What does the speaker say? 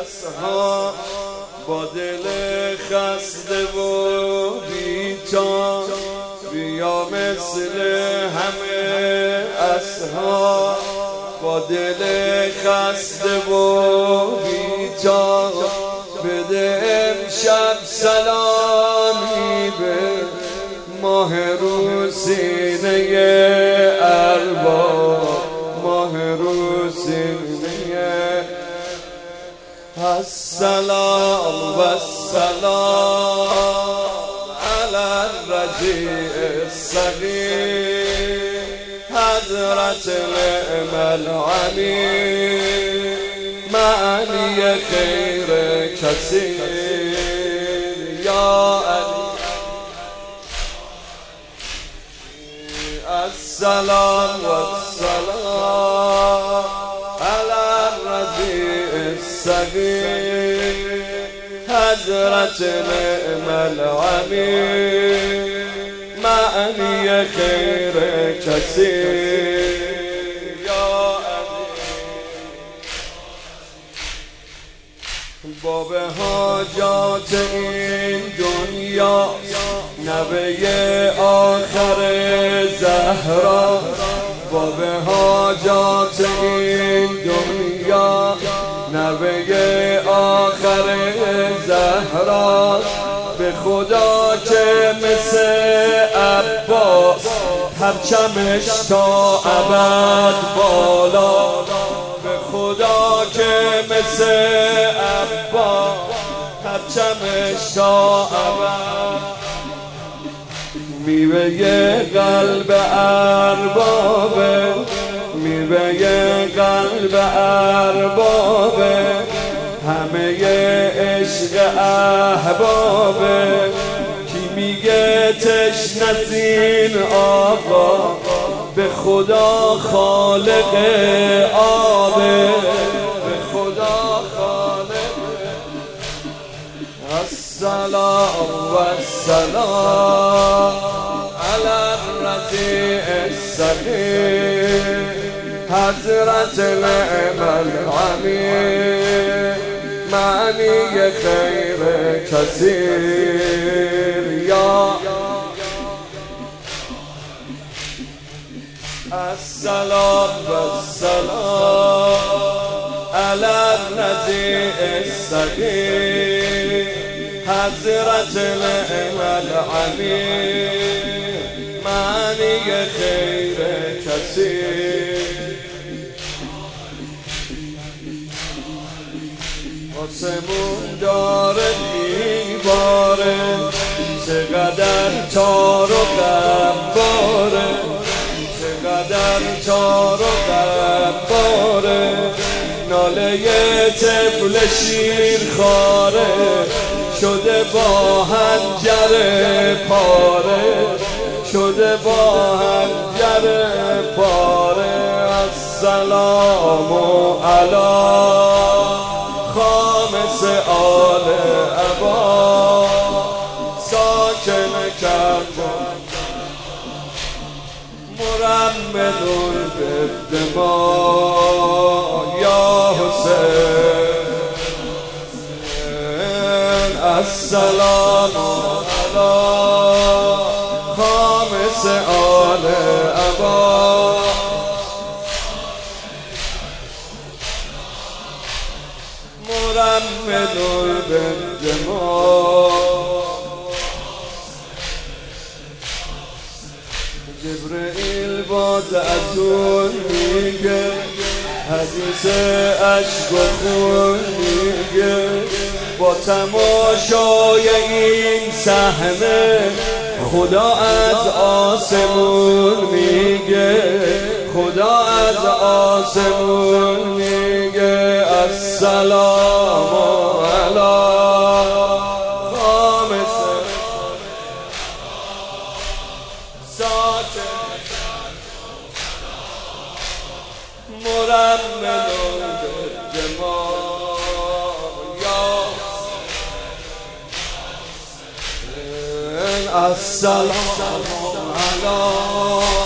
اصحاب با دل خسته و بی‌جان بیا مثل همه اصحاب با دل خسته و بی‌جان بده امشب سلامی به ماه رو سینه ارباب ماه رو سینه السلام و السلام علی الرضیع الصغیر حضرت نعم الامیر معنی خیر کثیر یا علی السلام و السلام علی الرضیع الصغیر حضرت نعم الامیر معنی خیر کثیر یا علی باب حاجات این دنیا نوه آخر زهرا باب حاجات این دنیا نوه آخر زهرا به خدا که مثل عباس پرچمش تا ابد بالا به خدا که مثل عباس پرچمش تا ابد میوه قلب اربابه میوه قلب اربابه همه عشق احبابه کی میگه تشنه آقا به خدا خالق آبه به خدا خالق السلام و السلام علی الرضیع الصغیر حضرت نعم الامیر معنی خیر کثیر یا السلام و السلام علی الرضیع الصغیر حضرت نعم الامیر معنی خیر کثیر آسمون داره دیواره چقدر تار و قباره چقدر تار و قباره ناله طفل شیرخواره شده با حنجر پاره شده با حنجر پاره السلام علی خامس آل عبا ساکن کربلا مرمد بالدماء یا حسین السلام علی خامس آل عبا مرمد بالدماء جبرئیل باز از اون میگه حدیث عشق و خون میگه با تماشای این صحنه خدا از آسمون میگه خدا از آسمون میگه السلام علی خامس ساکن مرمد بالجمال یا السلام علی